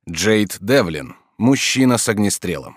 Джейд Девлин. Мужчина с огнестрелом.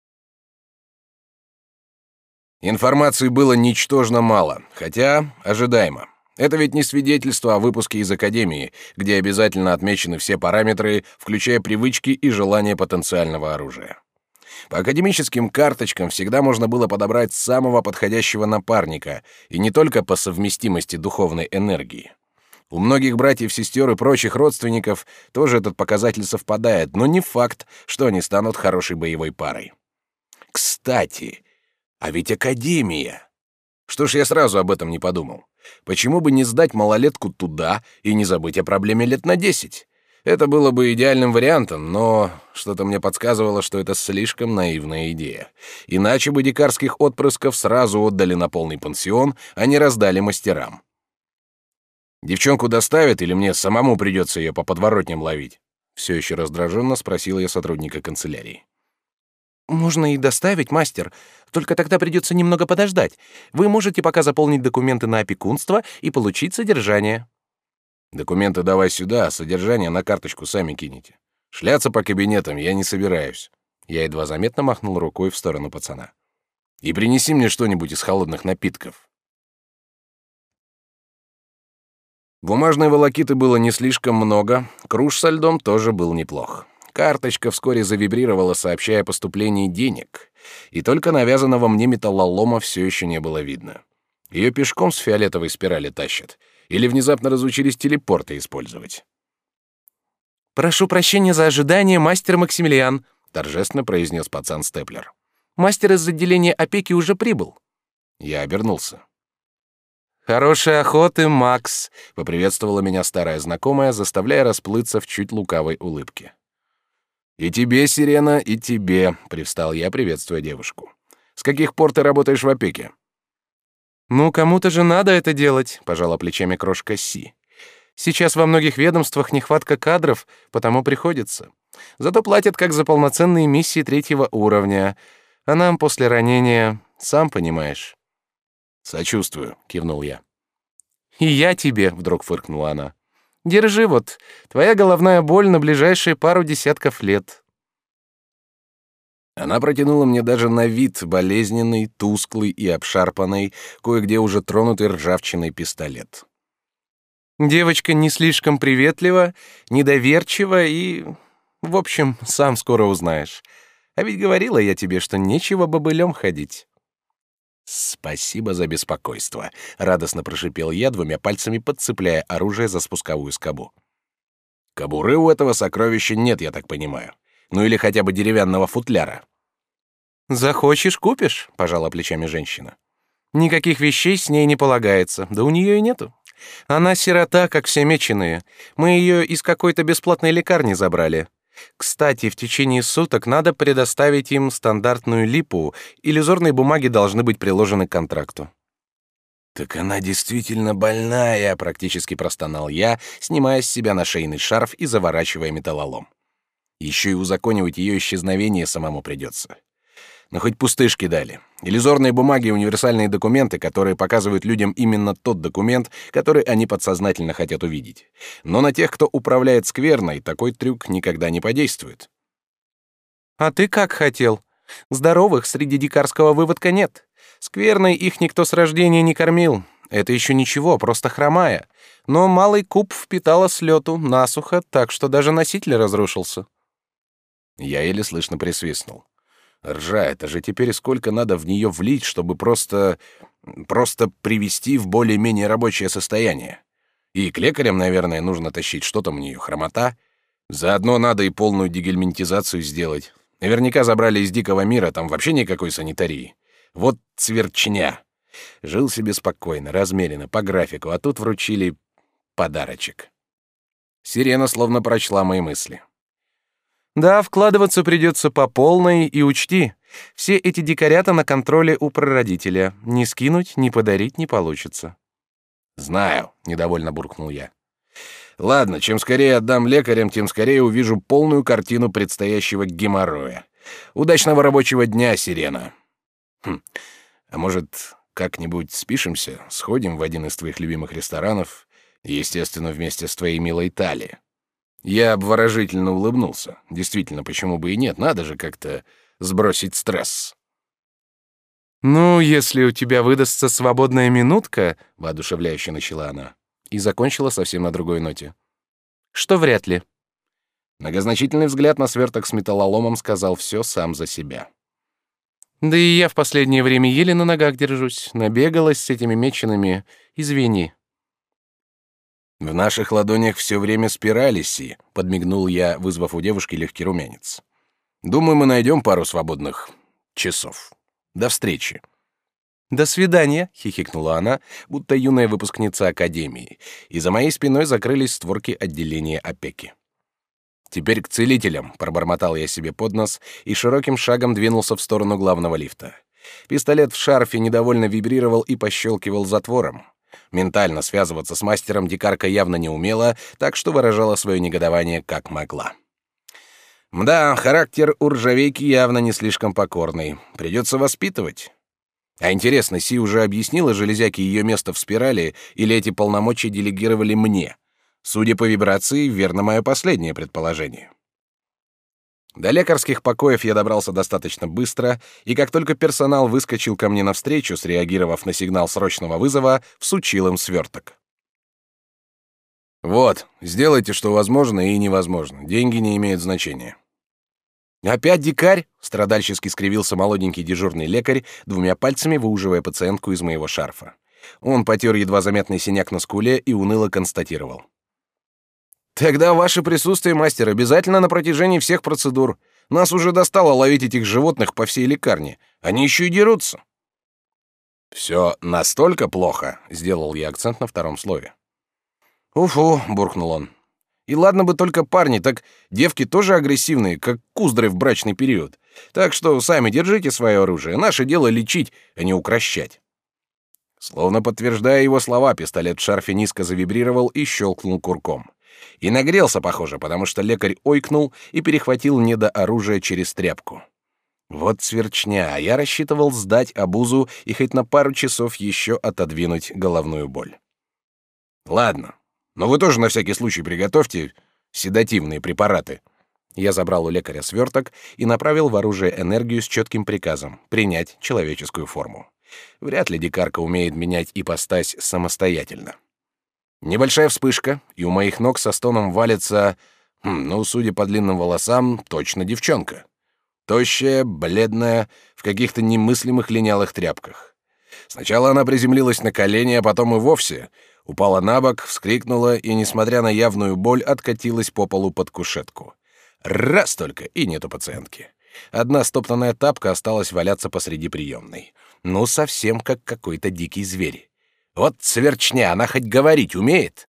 Информации было ничтожно мало, хотя ожидаемо. Это ведь не свидетельство о выпуске из академии, где обязательно отмечены все параметры, включая привычки и желания потенциального оружия. По академическим карточкам всегда можно было подобрать самого подходящего напарника, и не только по совместимости духовной энергии. У многих братьев, сестер и прочих родственников тоже этот показатель совпадает, но не факт, что они станут хорошей боевой парой. Кстати, а ведь академия. Что ж я сразу об этом не подумал? Почему бы не сдать малолетку туда и не забыть о проблеме лет на 10? Это было бы идеальным вариантом, но что-то мне подсказывало, что это слишком наивная идея. Иначе бы дикарских отпрысков сразу отдали на полный пансион, а не раздали мастерам. «Девчонку доставят или мне самому придется ее по подворотням ловить?» Все еще раздраженно спросил я сотрудника канцелярии. «Можно и доставить, мастер. Только тогда придется немного подождать. Вы можете пока заполнить документы на опекунство и получить содержание». «Документы давай сюда, а содержание на карточку сами кинете. Шляться по кабинетам я не собираюсь». Я едва заметно махнул рукой в сторону пацана. «И принеси мне что-нибудь из холодных напитков». Бумажной волокиты было не слишком много, круж со льдом тоже был неплох. Карточка вскоре завибрировала, сообщая о поступлении денег, и только навязанного мне металлолома все еще не было видно. Ее пешком с фиолетовой спирали тащат, или внезапно разучились телепорты использовать. «Прошу прощения за ожидание, мастер Максимилиан», — торжественно произнес пацан Степлер. «Мастер из отделения опеки уже прибыл». Я обернулся. «Хорошей охоты, Макс», — поприветствовала меня старая знакомая, заставляя расплыться в чуть лукавой улыбке. «И тебе, Сирена, и тебе», — привстал я, приветствуя девушку. «С каких пор ты работаешь в опеке?» «Ну, кому-то же надо это делать», — пожала плечами крошка Си. «Сейчас во многих ведомствах нехватка кадров, потому приходится. Зато платят как за полноценные миссии 3-го уровня, а нам после ранения, сам понимаешь». «Сочувствую», — кивнул я. «И я тебе», — вдруг фыркнула она. «Держи вот, твоя головная боль на ближайшие пару десятков лет». Она протянула мне даже на вид болезненный, тусклый и обшарпанный, кое-где уже тронутый ржавчиной пистолет. «Девочка не слишком приветлива, недоверчива и... В общем, сам скоро узнаешь. А ведь говорила я тебе, что нечего бобылем ходить». «Спасибо за беспокойство», — радостно прошипел я, двумя пальцами подцепляя оружие за спусковую скобу. «Кобуры у этого сокровища нет, я так понимаю. Ну или хотя бы деревянного футляра». «Захочешь — купишь», — пожала плечами женщина. «Никаких вещей с ней не полагается, да у нее и нету. Она сирота, как все меченые. Мы ее из какой-то бесплатной лекарни забрали. Кстати, в течение суток надо предоставить им стандартную липу, иллюзорные бумаги должны быть приложены к контракту». «Так она действительно больная», — практически простонал я, снимая с себя нашейный шарф и заворачивая металлолом. Еще и узаконивать ее исчезновение самому придется. Но хоть пустышки дали. Иллюзорные бумаги и универсальные документы, которые показывают людям именно тот документ, который они подсознательно хотят увидеть. Но на тех, кто управляет скверной, такой трюк никогда не подействует. «А ты как хотел? Здоровых среди дикарского выводка нет. Скверной их никто с рождения не кормил. Это еще ничего, просто хромая. Но малый куб впитала с лету, насухо, так что даже носитель разрушился». Я еле слышно присвистнул. Ржа, это же теперь сколько надо в нее влить, чтобы просто привести в более-менее рабочее состояние. И к лекарям, наверное, нужно тащить, что там у нее, хромота. Заодно надо и полную дегельминтизацию сделать. Наверняка забрали из дикого мира, там вообще никакой санитарии. Вот цверчня. Жил себе спокойно, размеренно, по графику, а тут вручили подарочек. Сирена словно прочла мои мысли. «Да, вкладываться придется по полной, и учти, все эти дикарята на контроле у прародителя. Ни скинуть, ни подарить не получится». «Знаю», — недовольно буркнул я. «Ладно, чем скорее отдам лекарям, тем скорее увижу полную картину предстоящего геморроя. Удачного рабочего дня, Сирена. А может, как-нибудь спишемся, сходим в один из твоих любимых ресторанов, естественно, вместе с твоей милой Тали. Я обворожительно улыбнулся. Действительно, почему бы и нет? Надо же как-то сбросить стресс. «Ну, если у тебя выдастся свободная минутка», — воодушевляюще начала она, и закончила совсем на другой ноте. «Что вряд ли». Многозначительный взгляд на сверток с металлоломом сказал все сам за себя. «Да и я в последнее время еле на ногах держусь. Набегалась с этими меченными. Извини». «В наших ладонях все время спирали, Си», — подмигнул я, вызвав у девушки легкий румянец. «Думаю, мы найдем пару свободных часов. До встречи». «До свидания», — хихикнула она, будто юная выпускница академии, и за моей спиной закрылись створки отделения опеки. «Теперь к целителям», — пробормотал я себе под нос и широким шагом двинулся в сторону главного лифта. Пистолет в шарфе недовольно вибрировал и пощелкивал затвором. Ментально связываться с мастером дикарка явно не умела, так что выражала свое негодование как могла. Мда, характер у ржавейки явно не слишком покорный. Придется воспитывать. А интересно, Си уже объяснила железяке ее место в спирали, или эти полномочия делегировали мне? Судя по вибрации, верно мое последнее предположение. До лекарских покоев я добрался достаточно быстро, и как только персонал выскочил ко мне навстречу, среагировав на сигнал срочного вызова, всучил им сверток. «Вот, сделайте, что возможно и невозможно. Деньги не имеют значения». «Опять дикарь?» — страдальчески скривился молоденький дежурный лекарь, двумя пальцами выуживая пациентку из моего шарфа. Он потер едва заметный синяк на скуле и уныло констатировал: «Тогда ваше присутствие, мастер, обязательно на протяжении всех процедур. Нас уже достало ловить этих животных по всей лекарне. Они еще и дерутся». «Все настолько плохо?» — сделал я акцент на втором слове. «Уфу», — буркнул он. «И ладно бы только парни, так девки тоже агрессивные, как куздры в брачный период. Так что сами держите свое оружие. Наше дело лечить, а не укрощать». Словно подтверждая его слова, пистолет в шарфе низко завибрировал и щелкнул курком. И нагрелся, похоже, потому что лекарь ойкнул и перехватил недооружие через тряпку. Вот сверчня, а я рассчитывал сдать обузу и хоть на пару часов еще отодвинуть головную боль. Ладно, но вы тоже на всякий случай приготовьте седативные препараты. Я забрал у лекаря сверток и направил в оружие энергию с четким приказом принять человеческую форму. Вряд ли дикарка умеет менять ипостась самостоятельно. Небольшая вспышка, и у моих ног со стоном валится, судя по длинным волосам, точно девчонка. Тощая, бледная, в каких-то немыслимых линялых тряпках. Сначала она приземлилась на колени, а потом и вовсе упала на бок, вскрикнула и, несмотря на явную боль, откатилась по полу под кушетку. Раз только, и нету пациентки. Одна стоптанная тапка осталась валяться посреди приемной. Ну, совсем как какой-то дикий зверь. Вот сверчня, она хоть говорить умеет?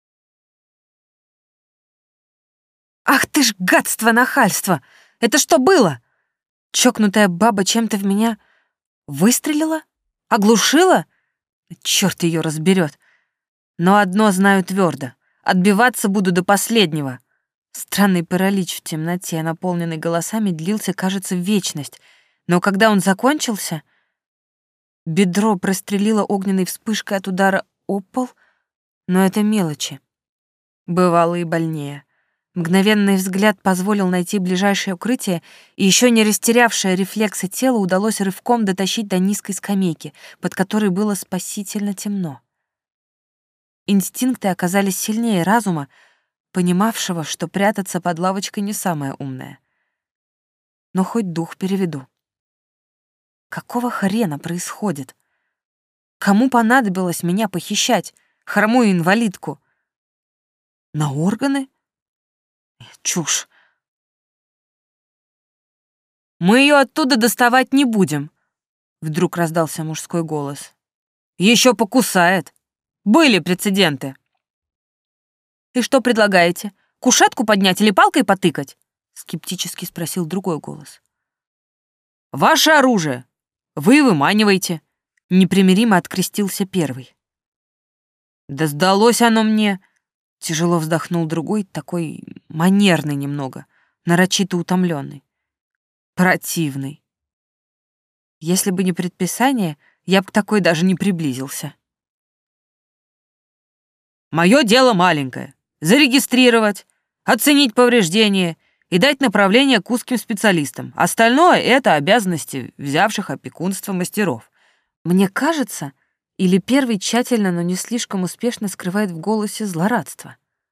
Ах ты ж гадство, нахальство! Это что было? Чокнутая баба чем-то в меня выстрелила? Оглушила? Черт ее разберет. Но одно знаю твердо: отбиваться буду до последнего. Странный паралич в темноте, наполненный голосами, длился, кажется, вечность. Но когда он закончился, бедро прострелило огненной вспышкой от удара об пол, но это мелочи. Бывало и больнее. Мгновенный взгляд позволил найти ближайшее укрытие, и еще не растерявшее рефлексы тело удалось рывком дотащить до низкой скамейки, под которой было спасительно темно. Инстинкты оказались сильнее разума, понимавшего, что прятаться под лавочкой не самое умное. Но хоть дух переведу. Какого хрена происходит? Кому понадобилось меня похищать, хромую инвалидку? На органы? Чушь. «Мы ее оттуда доставать не будем», — вдруг раздался мужской голос. «Еще покусает. Были прецеденты». «И что предлагаете? Кушетку поднять или палкой потыкать?» — скептически спросил другой голос. «Ваше оружие. Вы выманиваете», — непримиримо открестился первый. «Да сдалось оно мне», — тяжело вздохнул другой, такой манерный немного, нарочито утомленный. Противный. Если бы не предписание, я бы к такой даже не приблизился. «Мое дело маленькое. Зарегистрировать, оценить повреждения и дать направление к узким специалистам. Остальное — это обязанности взявших опекунство мастеров. Мне кажется, или первый тщательно, но не слишком успешно скрывает в голосе злорадство.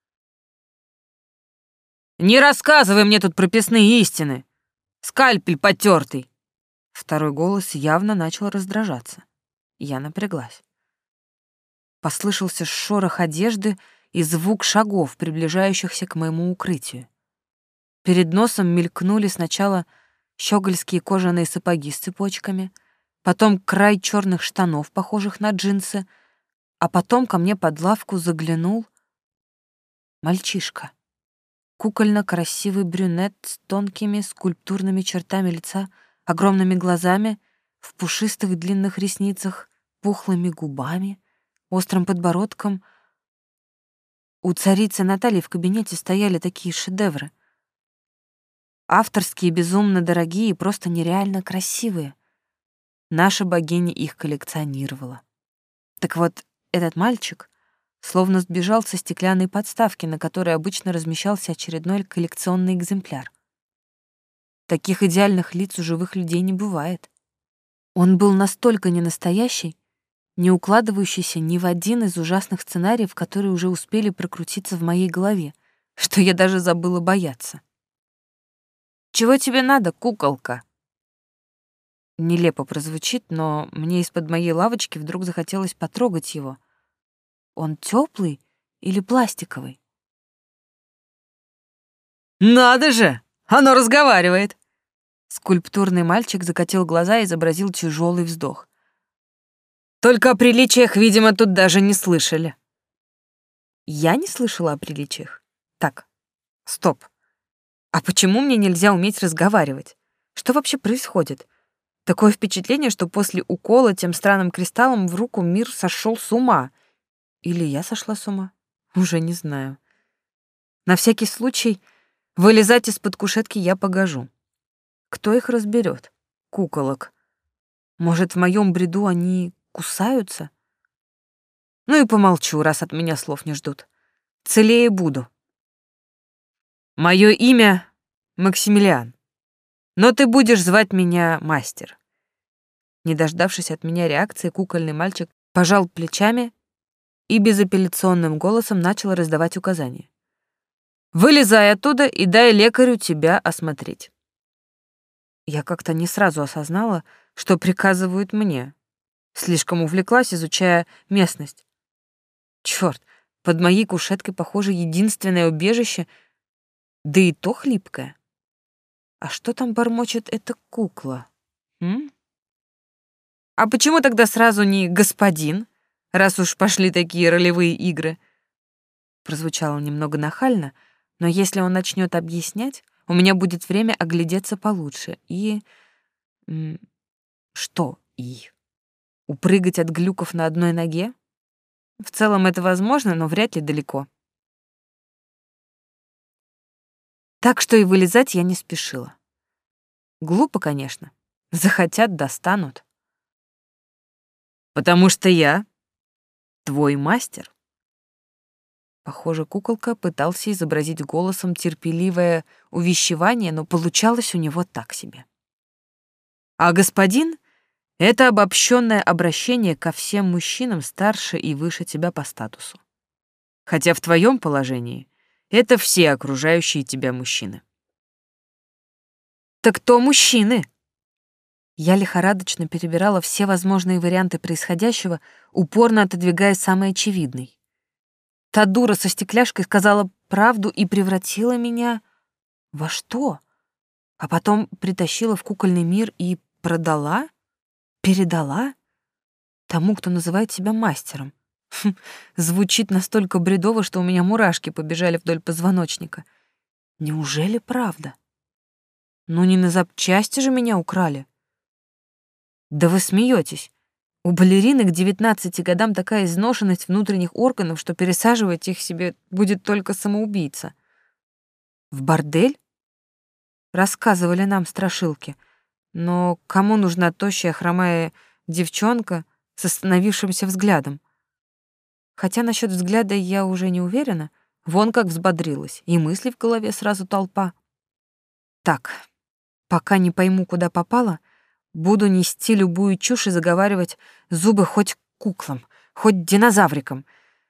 «Не рассказывай мне тут прописные истины! Скальпель потертый!» Второй голос явно начал раздражаться. Я напряглась. Послышался шорох одежды и звук шагов, приближающихся к моему укрытию. Перед носом мелькнули сначала щегольские кожаные сапоги с цепочками, потом край черных штанов, похожих на джинсы, а потом ко мне под лавку заглянул мальчишка. Кукольно-красивый брюнет с тонкими скульптурными чертами лица, огромными глазами, в пушистых длинных ресницах, пухлыми губами, острым подбородком. У царицы Натальи в кабинете стояли такие шедевры. Авторские, безумно дорогие и просто нереально красивые. Наша богиня их коллекционировала. Так вот, этот мальчик словно сбежал со стеклянной подставки, на которой обычно размещался очередной коллекционный экземпляр. Таких идеальных лиц у живых людей не бывает. Он был настолько ненастоящий, не укладывающийся ни в один из ужасных сценариев, которые уже успели прокрутиться в моей голове, что я даже забыла бояться. «Чего тебе надо, куколка?» Нелепо прозвучит, но мне из-под моей лавочки вдруг захотелось потрогать его. Он теплый или пластиковый? «Надо же! Оно разговаривает!» Скульптурный мальчик закатил глаза и изобразил тяжелый вздох. «Только о приличиях, видимо, тут даже не слышали». Я не слышала о приличиях? Так, стоп. А почему мне нельзя уметь разговаривать? Что вообще происходит? Такое впечатление, что после укола тем странным кристаллом в руку мир сошел с ума. Или я сошла с ума? Уже не знаю. На всякий случай вылезать из-под кушетки я погожу. Кто их разберет? Куколок. Может, в моем бреду они кусаются? Ну и помолчу, раз от меня слов не ждут. Целее буду. Мое имя Максимилиан, но ты будешь звать меня Мастер. Не дождавшись от меня реакции, кукольный мальчик пожал плечами и безапелляционным голосом начал раздавать указания. «Вылезай оттуда и дай лекарю тебя осмотреть». Я как-то не сразу осознала, что приказывают мне. Слишком увлеклась, изучая местность. Чёрт, под моей кушеткой, похоже, единственное убежище, да и то хлипкое. А что там бормочет эта кукла? А почему тогда сразу не господин, раз уж пошли такие ролевые игры? Прозвучало немного нахально, но если он начнет объяснять, у меня будет время оглядеться получше и... Что «и»? Упрыгать от глюков на одной ноге? В целом это возможно, но вряд ли далеко. Так что и вылезать я не спешила. Глупо, конечно. Захотят — достанут. Потому что я твой мастер. Похоже, куколка пытался изобразить голосом терпеливое увещевание, но получалось у него так себе. А господин — это обобщенное обращение ко всем мужчинам старше и выше тебя по статусу. Хотя в твоем положении это все окружающие тебя мужчины. Так кто мужчины? Я лихорадочно перебирала все возможные варианты происходящего, упорно отодвигая самый очевидный. Та дура со стекляшкой сказала правду и превратила меня во что? А потом притащила в кукольный мир и продала? Передала? Тому, кто называет себя мастером. Звучит настолько бредово, что у меня мурашки побежали вдоль позвоночника. Неужели правда? Ну не на запчасти же меня украли. Да вы смеетесь. У балерины к 19 годам такая изношенность внутренних органов, что пересаживать их себе будет только самоубийца. В бордель? Рассказывали нам страшилки. Но кому нужна тощая хромая девчонка с остановившимся взглядом? Хотя насчет взгляда я уже не уверена. Вон как взбодрилась, и мыслей в голове сразу толпа. Так, пока не пойму, куда попала, буду нести любую чушь и заговаривать зубы хоть куклам, хоть динозаврикам.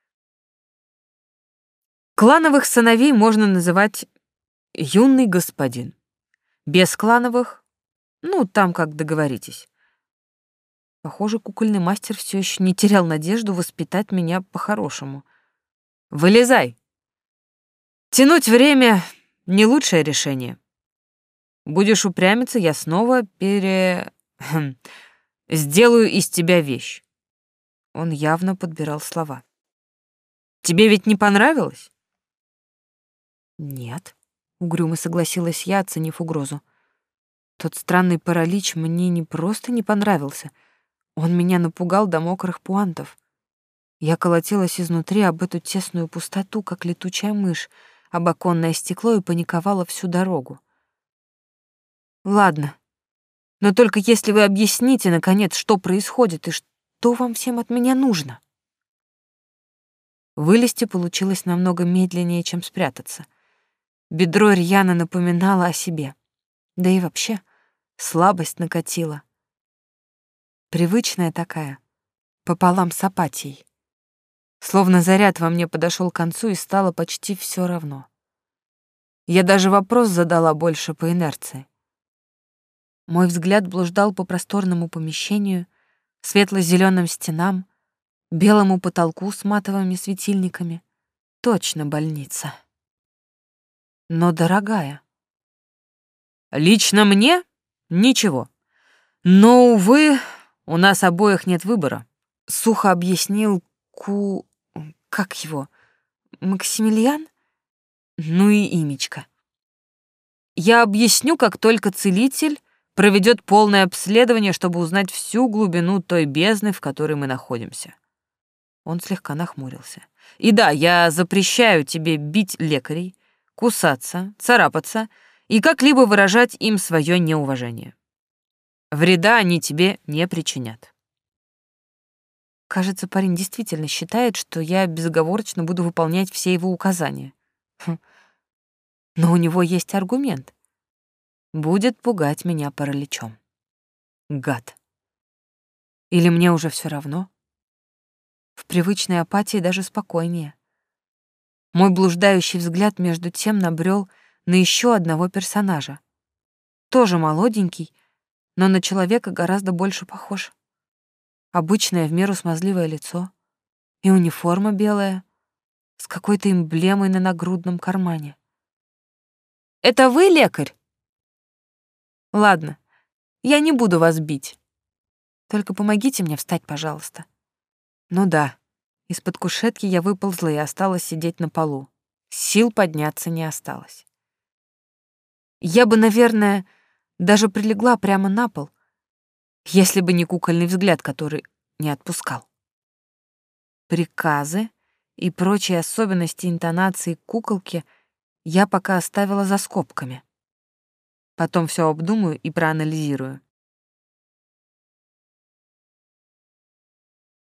Клановых сыновей можно называть юный господин. Без клановых, ну, там как договоритесь. Похоже, кукольный мастер все еще не терял надежду воспитать меня по-хорошему. Вылезай. Тянуть время — не лучшее решение. Будешь упрямиться, я снова сделаю из тебя вещь. Он явно подбирал слова. Тебе ведь не понравилось? Нет, угрюмо согласилась я, оценив угрозу. Тот странный паралич мне не просто не понравился, он меня напугал до мокрых пуантов. Я колотилась изнутри об эту тесную пустоту, как летучая мышь, об оконное стекло и паниковала всю дорогу. Ладно, но только если вы объясните, наконец, что происходит и что вам всем от меня нужно. Вылезти получилось намного медленнее, чем спрятаться. Бедро рьяно напоминало о себе. Да и вообще, слабость накатила. Привычная такая, пополам с апатией. Словно заряд во мне подошел к концу, и стало почти все равно. Я даже вопрос задала больше по инерции. Мой взгляд блуждал по просторному помещению, светло-зеленым стенам, белому потолку с матовыми светильниками. Точно больница. Но дорогая. Лично мне — ничего. Но, увы, у нас обоих нет выбора, — сухо объяснил как его? Максимилиан? Ну и имечко. Я объясню, как только целитель проведет полное обследование, чтобы узнать всю глубину той бездны, в которой мы находимся. Он слегка нахмурился. И да, я запрещаю тебе бить лекарей, кусаться, царапаться и как-либо выражать им свое неуважение. Вреда они тебе не причинят. Кажется, парень действительно считает, что я безоговорочно буду выполнять все его указания. Но у него есть аргумент. Будет пугать меня параличом. Гад. Или мне уже все равно? В привычной апатии даже спокойнее. Мой блуждающий взгляд между тем набрел на еще одного персонажа. Тоже молоденький, но на человека гораздо больше похож. Обычное в меру смазливое лицо и униформа белая с какой-то эмблемой на нагрудном кармане. «Это вы, лекарь?» «Ладно, я не буду вас бить. Только помогите мне встать, пожалуйста». Ну да, из-под кушетки я выползла и осталась сидеть на полу. Сил подняться не осталось. Я бы, наверное, даже прилегла прямо на пол, если бы не кукольный взгляд, который не отпускал. Приказы и прочие особенности интонации куколки я пока оставила за скобками. Потом все обдумаю и проанализирую.